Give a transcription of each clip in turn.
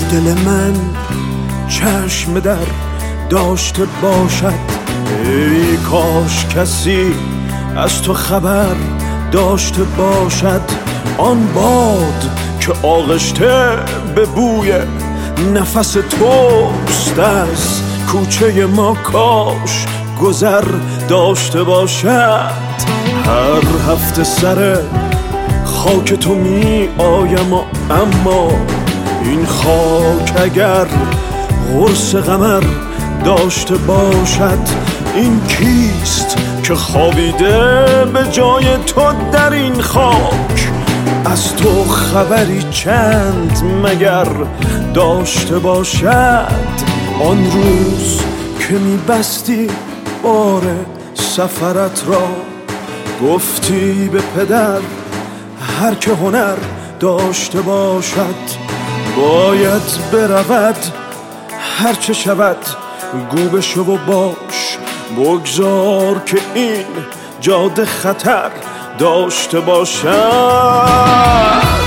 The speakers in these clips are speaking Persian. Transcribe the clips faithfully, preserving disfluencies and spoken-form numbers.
دل من چشم در داشته باشد، ای کاش کسی از تو خبر داشته باشد. آن باد که آغشته به بوی نفس توست از کوچه ما کاش گذر داشته باشد. هر هفته سر خاک تو می آیم و اما این خاک اگر قرص قمر داشته باشد. این کیست که خوابیده به جای تو در این خاک؟ از تو خبری چند مگر داشته باشد؟ آن روز که می بستی بار سفرت را، گفتی به پدر هر که هنر داشته باشد باید برود، هر چه شود گو بشو و باش. بگذار که این جاده خطر داشته باشد.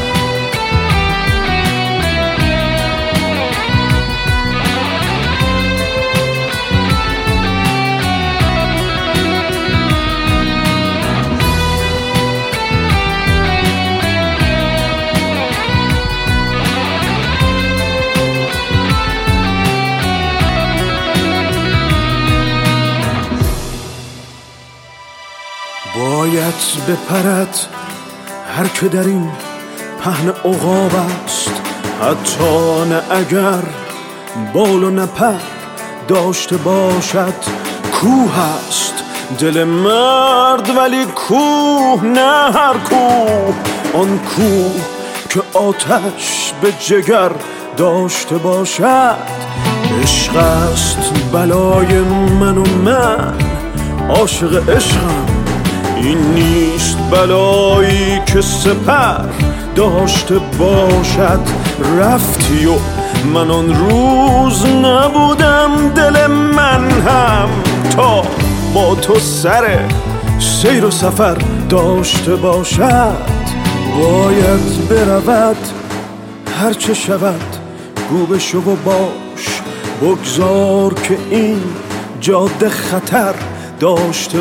باید بپرد هر که در این پهن عقاب است، حتی نه اگر بال و نپر داشته باشد. کوه است دل مرد ولی کوه نه هر کوه، آن کوه که آتش به جگر داشته باشد. عشق است بلای من و من عاشق عشقم، این نیست بلایی که سپر داشته باشد. رفتی و من آن روز نبودم، دل من هم تا با تو سر سیر و سفر داشته باشد. باید برود هر چه شود گو بشو و باش. بگذار که این جاده خطر داشته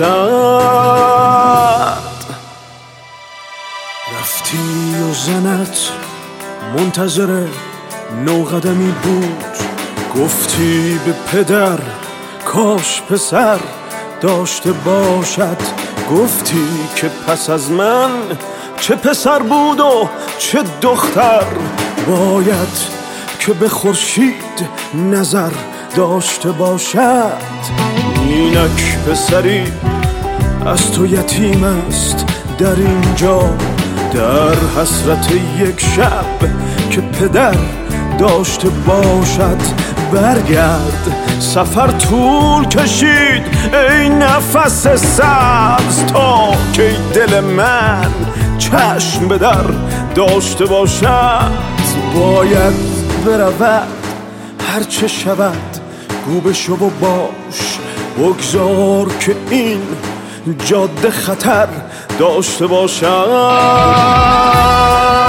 باشد. رفتی و زنت منتظر نوقدمی بود، گفتی به پدر کاش پسر داشته باشد. گفتی که پس از من چه پسر بود و چه دختر، باید که به خورشید نظر داشته باشد. اینک پسری از تو یتیم است در اینجا، در حسرت یک شب که پدر داشته باشد. برگرد سفر طول کشید ای نفس سبز، تا که دل من چشم به در داشته باشد. باید برود هر چه شود گو بشو و باش. بگذار که این جاده خطر داشته باشد.